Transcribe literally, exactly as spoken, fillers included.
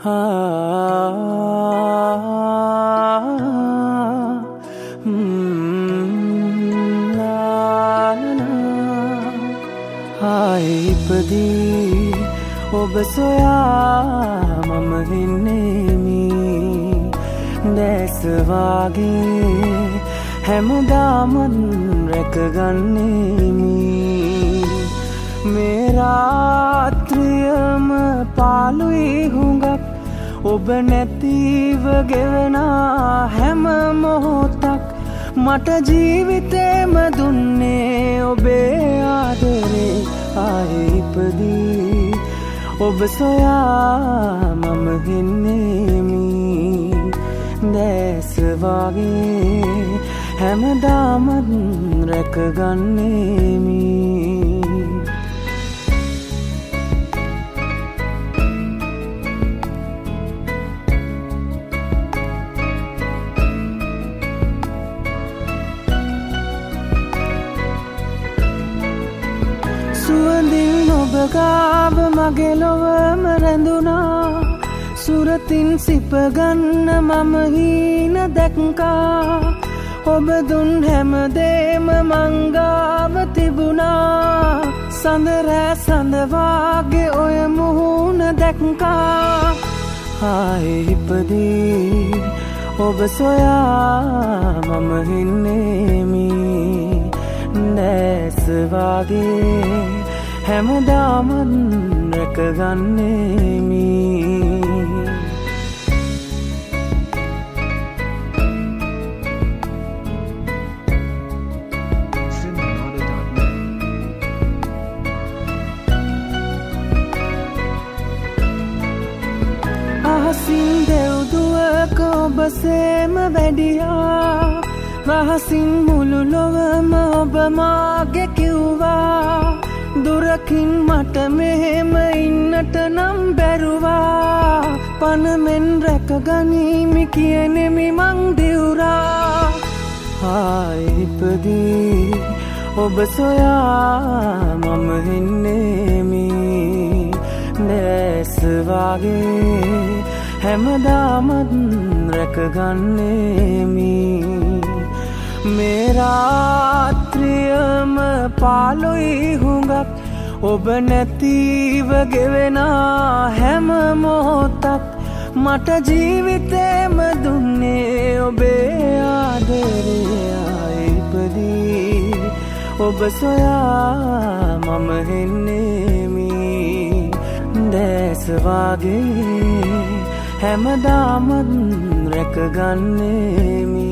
ඉපදී ඔබ සොයා මම හින්නෙමි දැස වාගේ හැමදාමත් රැකගන්නෙමි මේ රාත්‍රියම පාළුයි හුඟක් ඔබ නැතිව ගෙවනා හැම මොහොතක් මට ජීවිතේම දුන්නේ ඔබේ ආදරේ ආයේ ඉපදී ඔබ සොයා මම හින්නෙමි දැස වාගේ හැමදාමත් රැකගන්නෙමි සුවඳින් ඔබ ගාව මගේ ලොවම රැඳුනා සුරතින් සිපගන්න මම හීන දැක්කා ඔබ දුන් හැමදේම මංගාව තිබුණා සඳරෑ සඳවාගේ ඔය මුහුණ දැක්කා ආයේ ඉපදී ඔබ සොයා මම හින්නෙමි දැස වාගේ හැමදාමත් රැකගන්නෙමි අහසින් දෙව්දුවක ඔබ සේම වැඩියා රහසින් මුළු ලොවම ඔබ මාගේ කිව්වා දුරකින් මට මෙහෙම ඉන්නට නම් බැරුවා පනමෙන් රැකගනිමි කියනෙමි මං දිවුරා ආයේ ඉපදී ඔබ සොයා මම හින්නෙමි දැස වාගේ හැමදාමත් රැකගන්නෙමි මේ රාත්‍රියම පාළුයි හුඟක් ඔබ නැතිව ගෙවෙනා හැම මොහොතක් මට ජීවිතේම දුන්නේ ඔබේ ආදරේ ආයේ ඉපදී ඔබ සොයා මම හින්නෙමි දැස වාගේ හැමදාමත් රැකගන්නෙමි